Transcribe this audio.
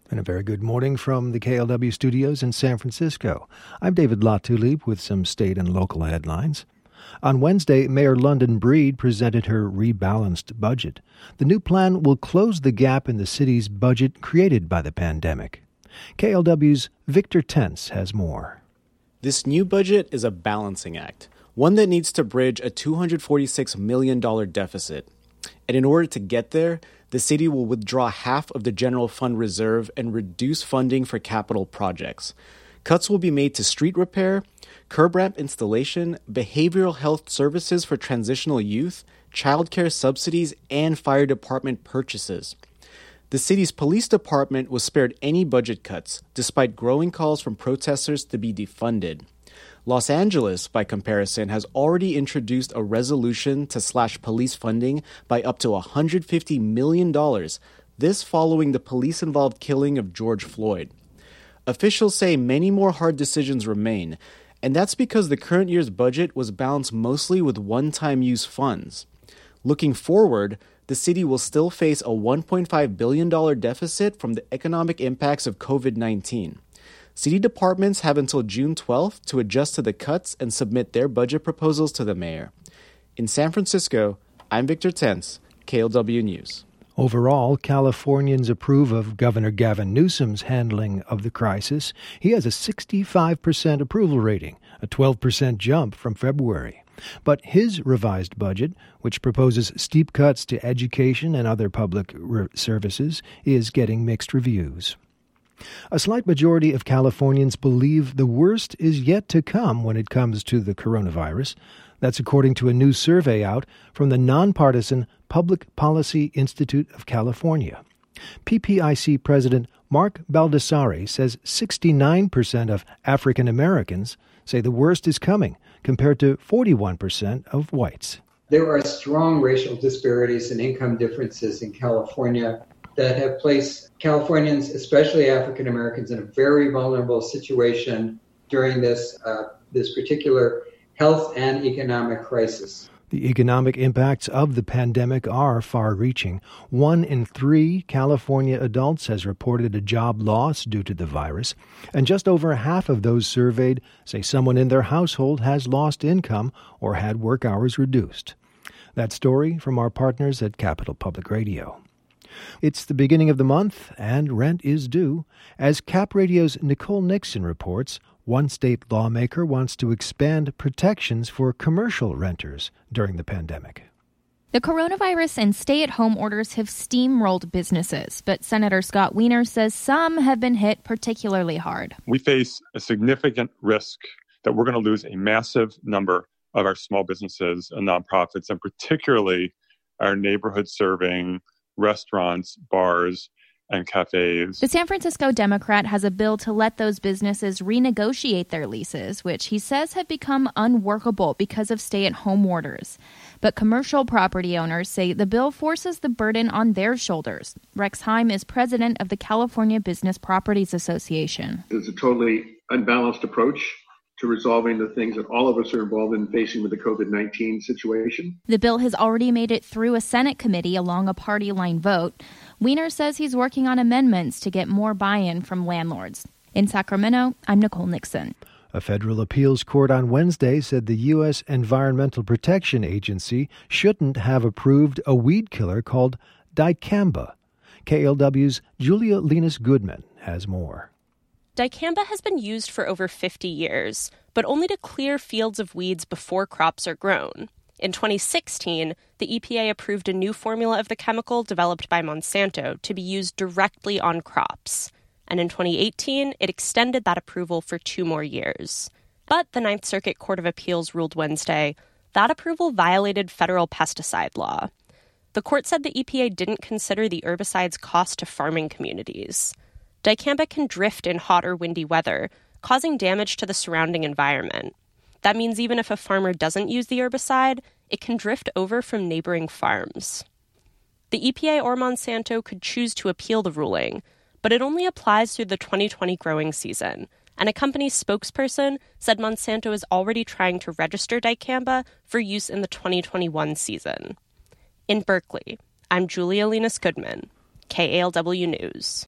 And a very good morning from the KLW studios in San Francisco. I'm David Latulippe with some state and local headlines. On Wednesday, Mayor London Breed presented her rebalanced budget. The new plan will close the gap in the city's budget created by the pandemic. KLW's Victor Tense has more. This new budget is a balancing act, one that needs to bridge a $246 million deficit. And in order to get there, the city will withdraw half of the general fund reserve and reduce funding for capital projects. Cuts will be made to street repair, curb ramp installation, behavioral health services for transitional youth, childcare subsidies, and fire department purchases. The city's police department was spared any budget cuts, despite growing calls from protesters to be defunded. Los Angeles, by comparison, has already introduced a resolution to slash police funding by up to $150 million, this following the police-involved killing of George Floyd. Officials say many more hard decisions remain, and that's because the current year's budget was balanced mostly with one-time use funds. Looking forward, the city will still face a $1.5 billion deficit from the economic impacts of COVID-19. City departments have until June 12th to adjust to the cuts and submit their budget proposals to the mayor. In San Francisco, I'm Victor Tense, KLW News. Overall, Californians approve of Governor Gavin Newsom's handling of the crisis. He has a 65% approval rating, a 12% jump from February. But his revised budget, which proposes steep cuts to education and other public services, is getting mixed reviews. A slight majority of Californians believe the worst is yet to come when it comes to the coronavirus. That's according to a new survey out from the nonpartisan Public Policy Institute of California. PPIC President Mark Baldassare says 69% of African Americans say the worst is coming, compared to 41% of whites. There are strong racial disparities and income differences in California that have placed Californians, especially African Americans, in a very vulnerable situation during this particular health and economic crisis. The economic impacts of the pandemic are far-reaching. 1 in 3 California adults has reported a job loss due to the virus, and just over half of those surveyed say someone in their household has lost income or had work hours reduced. That story from our partners at Capital Public Radio. It's the beginning of the month, and rent is due. As Cap Radio's Nicole Nixon reports, one state lawmaker wants to expand protections for commercial renters during the pandemic. The coronavirus and stay-at-home orders have steamrolled businesses, but Senator Scott Wiener says some have been hit particularly hard. We face a significant risk that we're going to lose a massive number of our small businesses and nonprofits, and particularly our neighborhood-serving restaurants, bars, and cafes. The San Francisco Democrat has a bill to let those businesses renegotiate their leases, which he says have become unworkable because of stay-at-home orders. But commercial property owners say the bill forces the burden on their shoulders. Rex Heim is president of the California Business Properties Association. It's a totally unbalanced approach to resolving the things that all of us are involved in facing with the COVID-19 situation. The bill has already made it through a Senate committee along a party line vote. Wiener says he's working on amendments to get more buy-in from landlords. In Sacramento, I'm Nicole Nixon. A federal appeals court on Wednesday said the U.S. Environmental Protection Agency shouldn't have approved a weed killer called dicamba. KLW's Julia Linus-Goodman has more. Dicamba has been used for over 50 years, but only to clear fields of weeds before crops are grown. In 2016, the EPA approved a new formula of the chemical developed by Monsanto to be used directly on crops. And in 2018, it extended that approval for 2 more years. But the Ninth Circuit Court of Appeals ruled Wednesday that approval violated federal pesticide law. The court said the EPA didn't consider the herbicide's cost to farming communities. Dicamba can drift in hot or windy weather, causing damage to the surrounding environment. That means even if a farmer doesn't use the herbicide, it can drift over from neighboring farms. The EPA or Monsanto could choose to appeal the ruling, but it only applies through the 2020 growing season, and a company's spokesperson said Monsanto is already trying to register dicamba for use in the 2021 season. In Berkeley, I'm Julia Linus-Goodman, KALW News.